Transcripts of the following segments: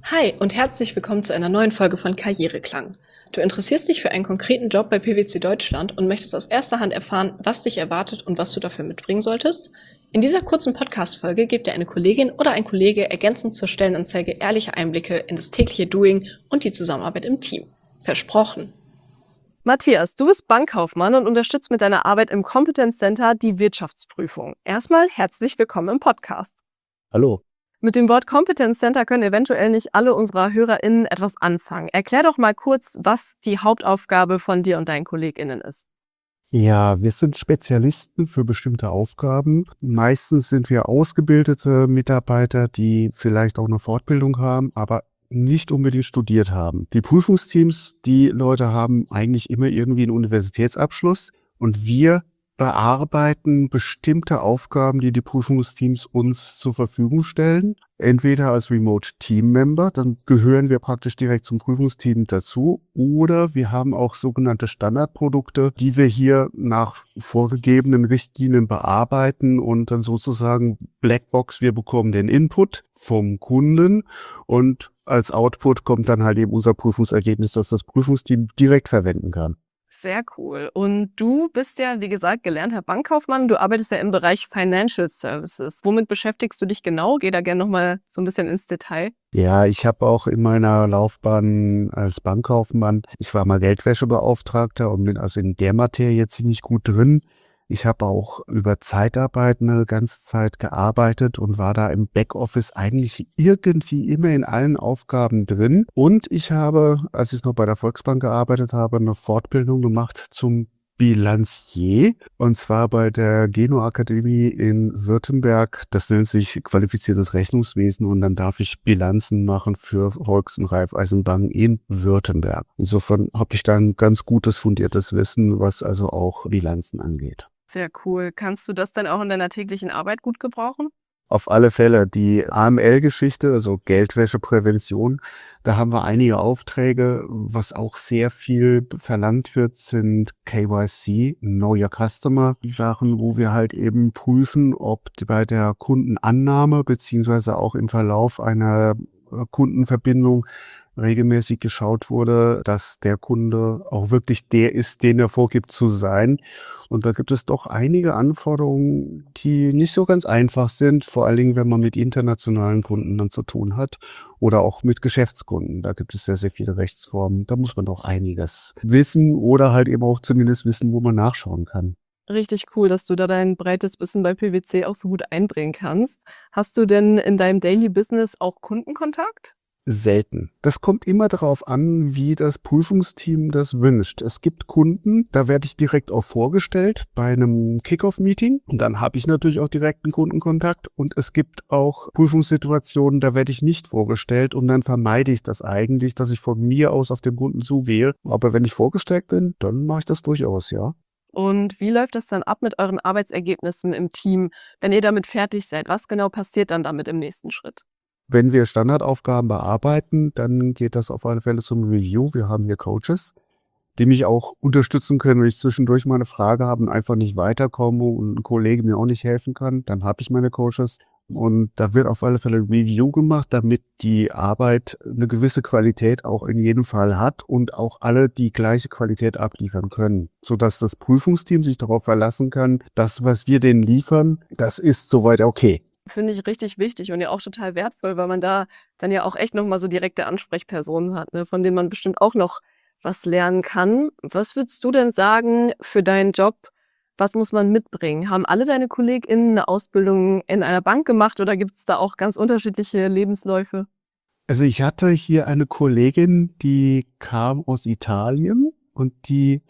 Hi und herzlich willkommen zu einer neuen Folge von Karriereklang. Du interessierst dich für einen konkreten Job bei PwC Deutschland und möchtest aus erster Hand erfahren, was dich erwartet und was du dafür mitbringen solltest? In dieser kurzen Podcast-Folge gibt dir eine Kollegin oder ein Kollege ergänzend zur Stellenanzeige ehrliche Einblicke in das tägliche Doing und die Zusammenarbeit im Team. Versprochen! Matthias, du bist Bankkaufmann und unterstützt mit deiner Arbeit im Competence Center die Wirtschaftsprüfung. Erstmal herzlich willkommen im Podcast. Hallo. Mit dem Wort Competence Center können eventuell nicht alle unserer HörerInnen etwas anfangen. Erklär doch mal kurz, was die Hauptaufgabe von dir und deinen KollegInnen ist. Ja, wir sind Spezialisten für bestimmte Aufgaben. Meistens sind wir ausgebildete Mitarbeiter, die vielleicht auch eine Fortbildung haben, aber nicht unbedingt studiert haben. Die Prüfungsteams, die Leute haben eigentlich immer irgendwie einen Universitätsabschluss und wir bearbeiten bestimmte Aufgaben, die die Prüfungsteams uns zur Verfügung stellen. Entweder als Remote Team Member, dann gehören wir praktisch direkt zum Prüfungsteam dazu, oder wir haben auch sogenannte Standardprodukte, die wir hier nach vorgegebenen Richtlinien bearbeiten und dann sozusagen Blackbox, wir bekommen den Input vom Kunden und als Output kommt dann halt eben unser Prüfungsergebnis, das das Prüfungsteam direkt verwenden kann. Sehr cool. Und du bist ja, wie gesagt, gelernter Bankkaufmann. Du arbeitest ja im Bereich Financial Services. Womit beschäftigst du dich genau? Geh da gerne nochmal so ein bisschen ins Detail. Ja, ich habe auch in meiner Laufbahn als Bankkaufmann, ich war mal Geldwäschebeauftragter und bin also in der Materie ziemlich gut drin. Ich habe auch über Zeitarbeit eine ganze Zeit gearbeitet und war da im Backoffice eigentlich irgendwie immer in allen Aufgaben drin. Und ich habe, als ich noch bei der Volksbank gearbeitet habe, eine Fortbildung gemacht zum Bilanzier, und zwar bei der Geno-Akademie in Württemberg. Das nennt sich qualifiziertes Rechnungswesen und dann darf ich Bilanzen machen für Volks- und Raiffeisenbanken in Württemberg. Insofern habe ich da ein ganz gutes fundiertes Wissen, was also auch Bilanzen angeht. Sehr cool. Kannst du das dann auch in deiner täglichen Arbeit gut gebrauchen? Auf alle Fälle. Die AML-Geschichte, also Geldwäscheprävention, da haben wir einige Aufträge. Was auch sehr viel verlangt wird, sind KYC, Know Your Customer, Sachen, wo wir halt eben prüfen, ob bei der Kundenannahme beziehungsweise auch im Verlauf einer Kundenverbindung regelmäßig geschaut wurde, dass der Kunde auch wirklich der ist, den er vorgibt zu sein. Und da gibt es doch einige Anforderungen, die nicht so ganz einfach sind, vor allen Dingen, wenn man mit internationalen Kunden dann zu tun hat oder auch mit Geschäftskunden. Da gibt es sehr, sehr viele Rechtsformen. Da muss man doch einiges wissen oder halt eben auch zumindest wissen, wo man nachschauen kann. Richtig cool, dass du da dein breites Wissen bei PwC auch so gut einbringen kannst. Hast du denn in deinem Daily Business auch Kundenkontakt? Selten. Das kommt immer darauf an, wie das Prüfungsteam das wünscht. Es gibt Kunden, da werde ich direkt auch vorgestellt bei einem Kick-Off-Meeting. Und dann habe ich natürlich auch direkten Kundenkontakt. Und es gibt auch Prüfungssituationen, da werde ich nicht vorgestellt. Und dann vermeide ich das eigentlich, dass ich von mir aus auf den Kunden zugehe. Aber wenn ich vorgestellt bin, dann mache ich das durchaus, ja. Und wie läuft das dann ab mit euren Arbeitsergebnissen im Team, wenn ihr damit fertig seid? Was genau passiert dann damit im nächsten Schritt? Wenn wir Standardaufgaben bearbeiten, dann geht das auf alle Fälle zum Review. Wir haben hier Coaches, die mich auch unterstützen können, wenn ich zwischendurch mal eine Frage habe und einfach nicht weiterkomme und ein Kollege mir auch nicht helfen kann, dann habe ich meine Coaches. Und da wird auf alle Fälle ein Review gemacht, damit die Arbeit eine gewisse Qualität auch in jedem Fall hat und auch alle die gleiche Qualität abliefern können, sodass das Prüfungsteam sich darauf verlassen kann, das, was wir denen liefern, das ist soweit okay. Finde ich richtig wichtig und ja auch total wertvoll, weil man da dann ja auch echt noch mal so direkte Ansprechpersonen hat, ne, von denen man bestimmt auch noch was lernen kann. Was würdest du denn sagen für deinen Job, was muss man mitbringen? Haben alle deine KollegInnen eine Ausbildung in einer Bank gemacht oder gibt es da auch ganz unterschiedliche Lebensläufe? Also ich hatte hier eine Kollegin, die kam aus Italien und die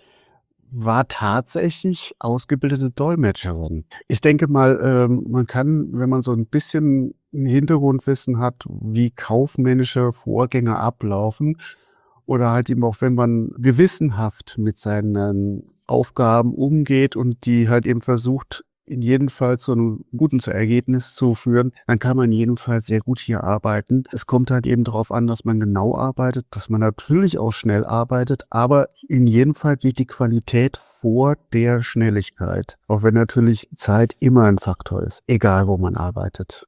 war tatsächlich ausgebildete Dolmetscherin. Ich denke mal, man kann, wenn man so ein bisschen 'n Hintergrundwissen hat, wie kaufmännische Vorgänge ablaufen oder halt eben auch, wenn man gewissenhaft mit seinen Aufgaben umgeht und die halt eben versucht, in jedem Fall zu einem guten Ergebnis zu führen, dann kann man in jedem Fall sehr gut hier arbeiten. Es kommt halt eben darauf an, dass man genau arbeitet, dass man natürlich auch schnell arbeitet, aber in jedem Fall geht die Qualität vor der Schnelligkeit. Auch wenn natürlich Zeit immer ein Faktor ist, egal wo man arbeitet.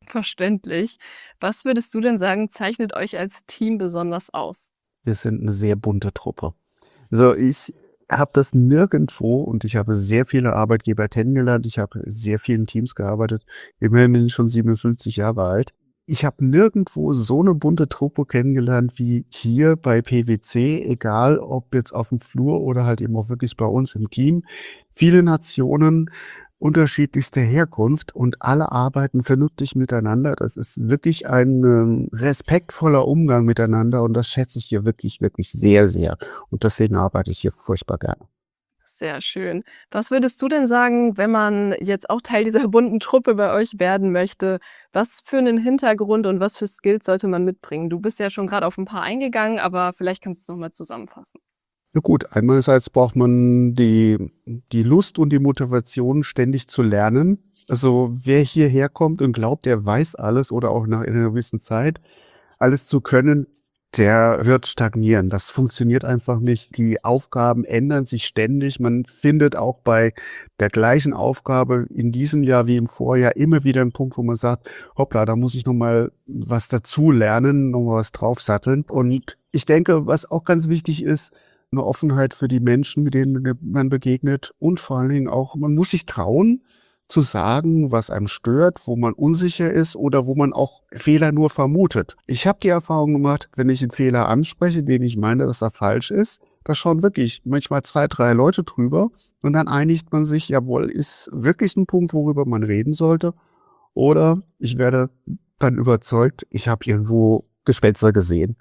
Verständlich. Was würdest du denn sagen, zeichnet euch als Team besonders aus? Wir sind eine sehr bunte Truppe. Also, ich habe das nirgendwo und ich habe sehr viele Arbeitgeber kennengelernt. Ich habe sehr vielen Teams gearbeitet. Immerhin bin ich schon 57 Jahre alt. Ich habe nirgendwo so eine bunte Truppe kennengelernt wie hier bei PwC, egal ob jetzt auf dem Flur oder halt eben auch wirklich bei uns im Team. Viele Nationen unterschiedlichster Herkunft und alle arbeiten vernünftig miteinander. Das ist wirklich ein, respektvoller Umgang miteinander und das schätze ich hier wirklich, wirklich sehr, sehr. Und deswegen arbeite ich hier furchtbar gerne. Sehr schön. Was würdest du denn sagen, wenn man jetzt auch Teil dieser bunten Truppe bei euch werden möchte? Was für einen Hintergrund und was für Skills sollte man mitbringen? Du bist ja schon gerade auf ein paar eingegangen, aber vielleicht kannst du's noch mal zusammenfassen. Ja gut, einerseits braucht man die Lust und die Motivation, ständig zu lernen. Also, wer hierher kommt und glaubt, er weiß alles oder auch nach einer gewissen Zeit alles zu können, der wird stagnieren. Das funktioniert einfach nicht. Die Aufgaben ändern sich ständig. Man findet auch bei der gleichen Aufgabe in diesem Jahr wie im Vorjahr immer wieder 'n Punkt, wo man sagt: „Hoppla, da muss ich noch mal was dazu lernen, noch mal was draufsatteln.“ Und ich denke, was auch ganz wichtig ist, eine Offenheit für die Menschen, mit denen man begegnet und vor allen Dingen auch, man muss sich trauen zu sagen, was einem stört, wo man unsicher ist oder wo man auch Fehler nur vermutet. Ich habe die Erfahrung gemacht, wenn ich einen Fehler anspreche, den ich meine, dass er falsch ist, da schauen wirklich manchmal 2, 3 Leute drüber und dann einigt man sich: „Jawohl, ist wirklich ein Punkt, worüber man reden sollte.“ Oder ich werde dann überzeugt, ich habe irgendwo Gespenster gesehen.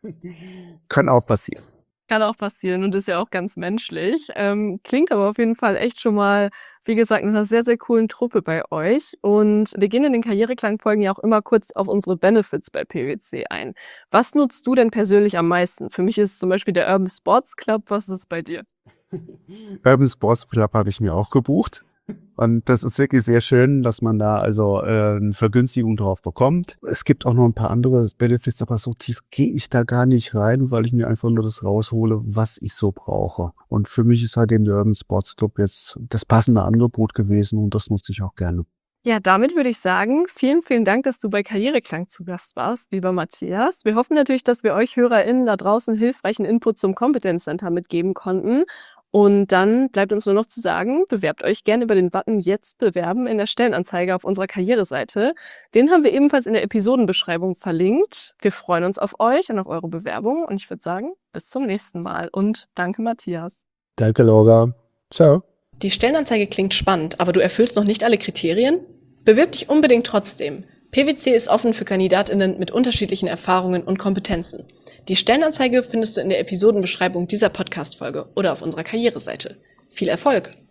Kann auch passieren. Kann auch passieren und ist ja auch ganz menschlich. Klingt aber auf jeden Fall echt schon mal, wie gesagt, nach 'ner sehr, sehr coolen Truppe bei euch. Und wir gehen in den Karriereklang-Folgen ja auch immer kurz auf unsere Benefits bei PwC ein. Was nutzt du denn persönlich am meisten? Für mich ist es zum Beispiel der Urban Sports Club. Was ist es bei dir? Urban Sports Club habe ich mir auch gebucht. Und das ist wirklich sehr schön, dass man da also, 'ne Vergünstigung drauf bekommt. Es gibt auch noch ein paar andere Benefits, aber so tief gehe ich da gar nicht rein, weil ich mir einfach nur das raushole, was ich so brauche. Und für mich ist halt eben der Urban Sports Club jetzt das passende Angebot gewesen und das nutze ich auch gerne. Ja, damit würde ich sagen, vielen, vielen Dank, dass du bei Karriereklang zu Gast warst, lieber Matthias. Wir hoffen natürlich, dass wir euch HörerInnen da draußen hilfreichen Input zum Competence Center mitgeben konnten. Und dann bleibt uns nur noch zu sagen, bewerbt euch gerne über den Button Jetzt bewerben in der Stellenanzeige auf unserer Karriereseite. Den haben wir ebenfalls in der Episodenbeschreibung verlinkt. Wir freuen uns auf euch und auf eure Bewerbung. Und ich würde sagen, bis zum nächsten Mal. Und danke, Matthias. Danke, Laura. Ciao. Die Stellenanzeige klingt spannend, aber du erfüllst noch nicht alle Kriterien? Bewirb dich unbedingt trotzdem. PwC ist offen für KandidatInnen mit unterschiedlichen Erfahrungen und Kompetenzen. Die Stellenanzeige findest du in der Episodenbeschreibung dieser Podcast-Folge oder auf unserer Karriereseite. Viel Erfolg!